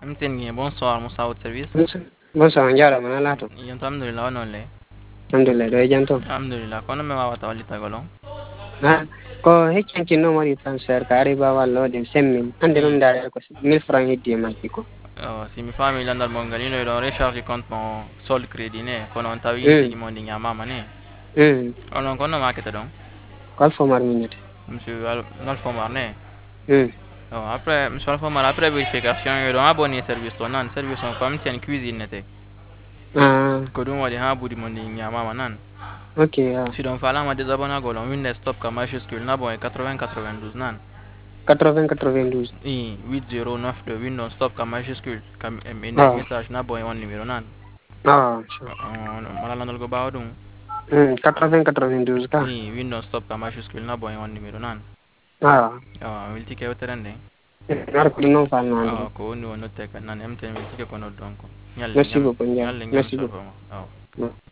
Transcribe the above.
MTN, bonsoir, Moussa, au service. Bonsoir, njara mana lato. Alhamdulillah, onon le. Alhamdulillah, do janto. Alhamdulillah, kono me wawa tawali tagalo. Ha, ko hekki no mari transfer kare ba wallo de semmin. Ande num dare ko 1000 francs heddi manti ko. Si mi fammi landal mongalino do recharge compte mon sol crédit ne kono on tawi tigi Hmm. mondi nyamama ne. Hmm. Onon kono makete don. Kal fo mar minute. Monsieur Nolfomar ne. Hmm. Après, monsieur Nolfomar, après vérification, il a abonné service to nan service on comme tien cuisine nete. Ah, Ko dum wadi ha budi mondi nyamama nan. okay, ah. Si don fala ma désabonné golon Windows stop ka majuscule na bon 80 92 nan. 80 92. 8092 de Windows stop ka majuscule ka Ah, message na bon on numéro nan. sure. Mala landal go bawo dum. 80 92 ka. Windows stop ka majuscule na bon on numéro nan. Ah, Wilti ke woterande. ngar ko non fa nan. Ko woni wono te kan nan MTN wilti ke kono donc. Nyalle Merci nyam beaucoup, njara. nyalle nyam Merci so beaucoup. fama. Hmm.